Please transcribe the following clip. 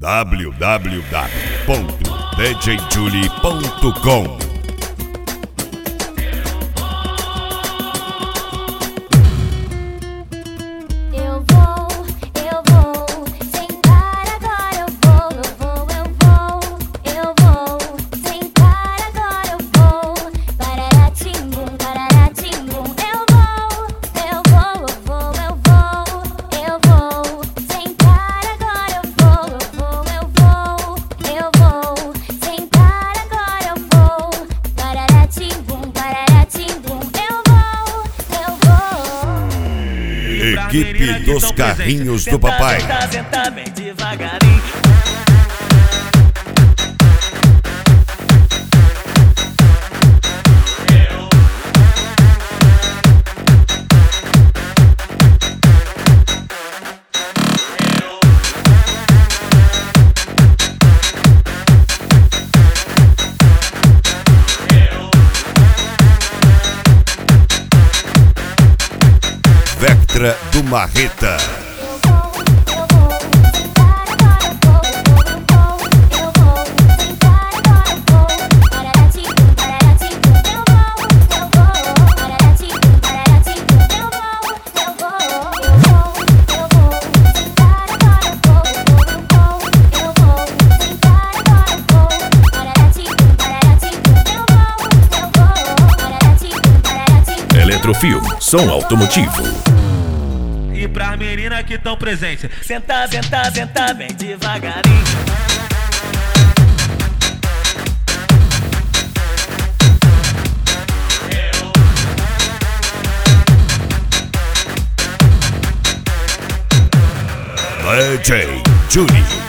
www.djjulie.com. Equipe dos carrinhos do papai. Senta bem devagarinho. Vectra do Marreta. Eletrofilme, som automotivo. E pras meninas que estão presentes, senta, senta, senta bem devagarinho. DJ Julie.